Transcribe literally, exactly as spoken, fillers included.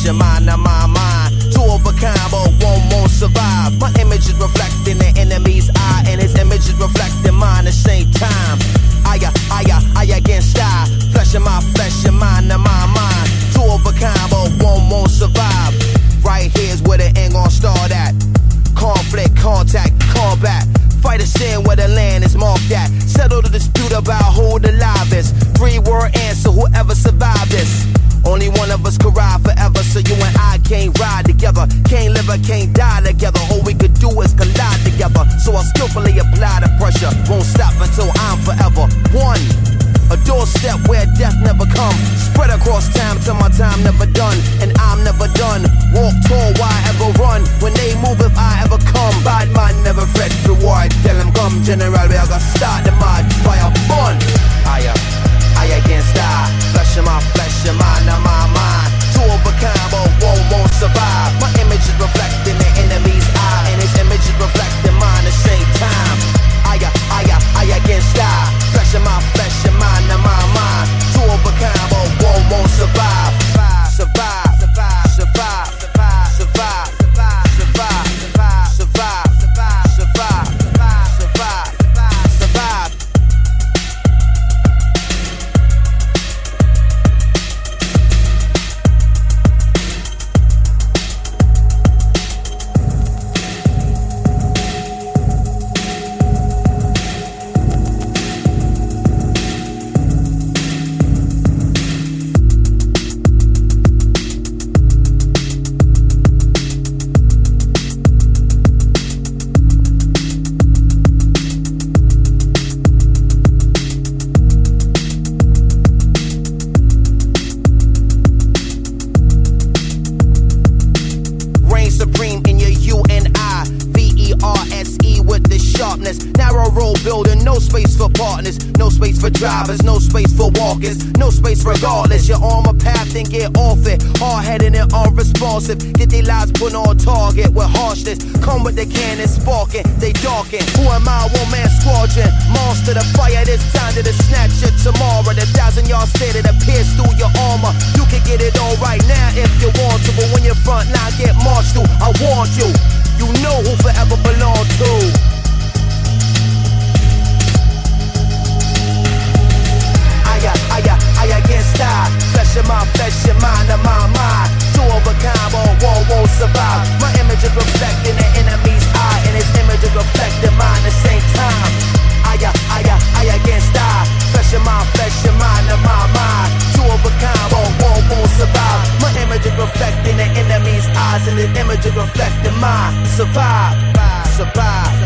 flesh and mind of my mind. Two of a kind, but one won't survive. My image is reflecting the enemy's eye, and his image is reflecting mine at the same time. I, I, I, I against I. Flesh in my flesh and mind of my mind. Two of a kind, but one won't survive. Right here's where the end gon' start at. Conflict, contact, combat. Fight a sin where the land is marked at. Settle the dispute about who the live is. Three word answer, whoever survived this. Only one of us could ride forever, so you and I can't ride together. Can't live or can't die together. All we could do is collide together. So I skillfully apply the pressure. Won't stop until I'm forever one. A doorstep where death never come. Spread across time till my time never done. And I'm never done. Walk tall, why ever run? When they move, if I ever come. Bad man never fret reward. Tell them come, general, we are gonna start the mud. Fire fun. I, uh, I against I. Flesh in my flesh and mind of my mind. Two of a kind, but one won't survive. My image is reflecting the enemy's eye, and his image is reflecting mine at the same time. I, uh, I, uh, I against I. Flesh in my flesh and mind of my mind. Two of a kind, but one won't survive. Survive, survive, survive, survive, survive, survive, survive, survive, survive, survive, survive, survive, survive. Narrow road building, no space for partners, no space for drivers, no space for walkers, no space regardless. You're on my path, then get off it. Hard-headed and unresponsive, get their lives put on target with harshness. Come with the cannon sparking, they darken. Who am I? One man squadron, monster the fire. This time to the snatch it tomorrow. The thousand yard stay that appears through your armor. You can get it all right now if you want to, but when your front line get marched through, I want you. You know who forever belong to. I, I against I. Flesh in my flesh and mind of my mind. Two of a kind, but one won't survive. My image is reflecting the enemy's eye, and his image is reflecting mine at the same time. I, I, I against I. Flesh in my flesh and mind of my mind. Two of a kind, but one won't survive. My image is reflecting the enemy's eyes, and his image is reflecting mine. Survive, survive.